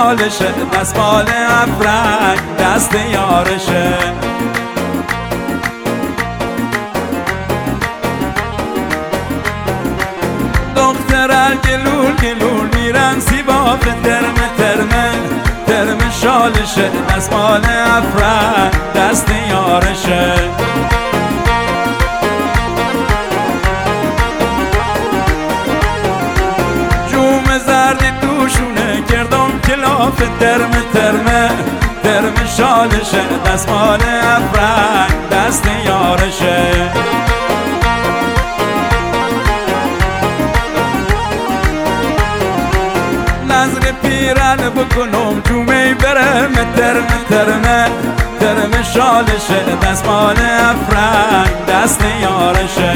شالشه دستمال افرنگ دست یارشه دخترال گلول گلول میرن سیباف ترمه ترمه ترمه شالشه دستمال افرنگ دست یارشه جوم زردی توشونه کردم کلاف ترمه ترمه ترمه شالشه دستمال افرنگ دست یارشه نظر پیرن بکنم جومه برم ترمه ترمه ترمه شالشه دستمال افرنگ دست یارشه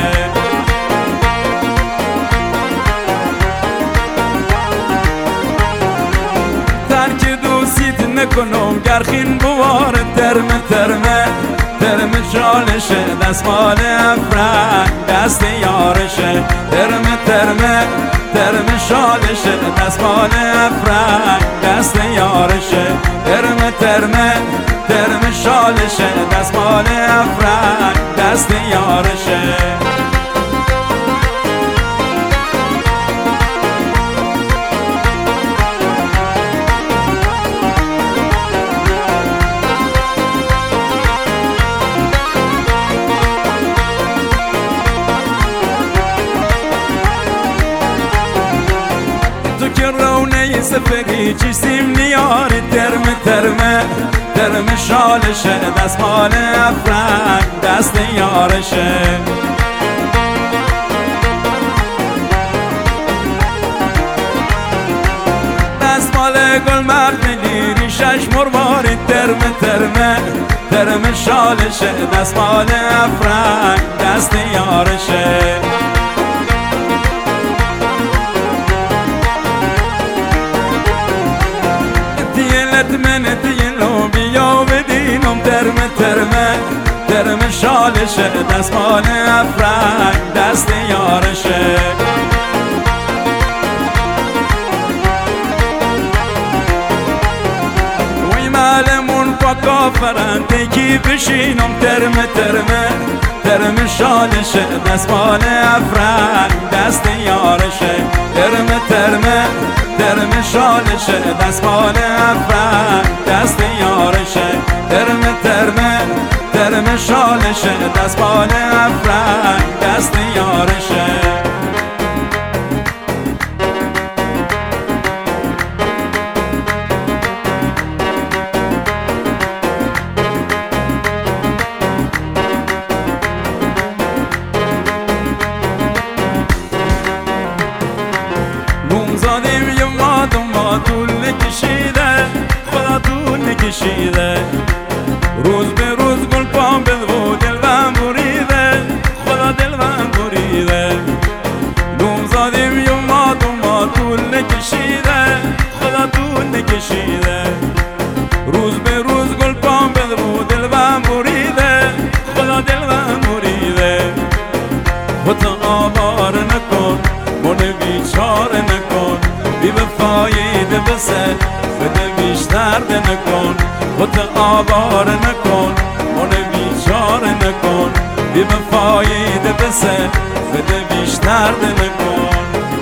ترک دوستیت نکنم گرخین بوار ترمه ترمه ترمه شالشه دستمال افرنگ دست یارشه ترمه ترمه ترمه شالشه دستمال افرنگ دست یارشه ترمه ترمه ترمه شالشه دستمال افرنگ دست یارشه رونه سفری چیستیم نیار ترمه ترمه ترمه شالشه دستمال افرنگ دست یارشه دستمال گل مرد نیری شش مرواری ترمه ترمه ترمه شالشه دستمال افرنگ دست یارشه من دیلو بیا بدینم ترمه ترمه ترمه شالشه دستمال افرنگ دست یارشه وی معلمون پاکا فرنده کی بشینم ترمه ترمه ترمه شالشه دستمال افرنگ دست یارشه ترمه ترمه ترمه شالشه دستمال افرنگ دست یارشه ترمه ترمه ترمه شالشه دستمال افرنگ دست یارشه طول نکشیده خدا طول نکشیده روز به روز گل پام بلغو دلم بریده خدا دلم بریده نوم زادیم یا ما طول نکشیده خدا طول نکشیده روز به روز گل پام بلغو دلم بریده خدا دلم بریده خدا آوار نکن من بیچاره نکن بی وفایید بسه بده بیشتر ده نکن خود آوار نکن من بیچاره نکن بی وفایید بسه بده بیشتر ده نکن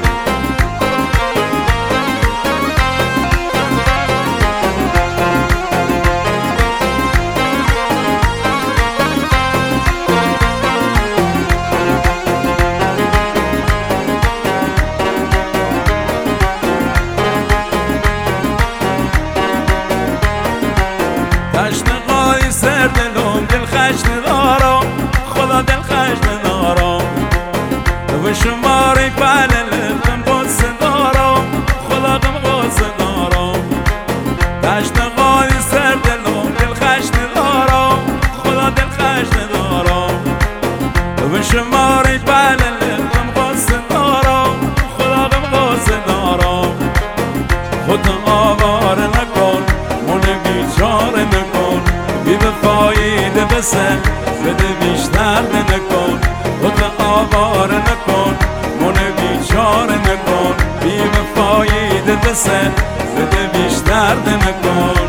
تشنقای سر دلم دل خشن دارم خدا دل خشن دارم و شماری پلل غم قصه دارم خدا غم قصه دارم تشنقای سر دلم دل خشن دارم خدا دل خشن دارم و شماری پلل غم قصه دارم خدا غم قصه دارم خدا آوار نکن من بیچاره نکن بی وفایید بسه بده بیشتر نکن خدا آوار نکن من بیچاره نکن بی وفایید بسه بده بیشتر دم کن.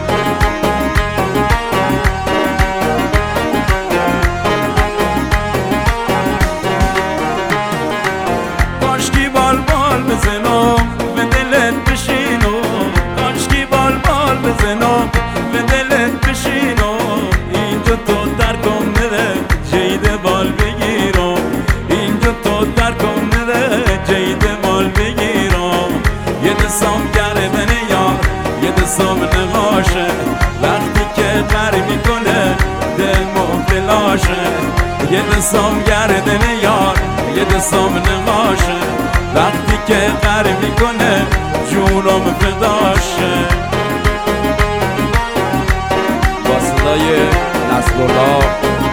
کاشکی بال بال بزنم به دلت بشینم، کاشکی بال بال بزنم به دلت بشینم. اینجا تو در کن نده جیده بال بگیرم، اینجا تو در کن نده جیده بال بگیرم. یه دستم گردن یار یه دستم نقاشه، وقتی که غر میکنه دل مفلاشه. یه دستم گردن یار یه دستم نقاشه، وقتی که غر میکنه جونم فداشه. با صدای نصرالله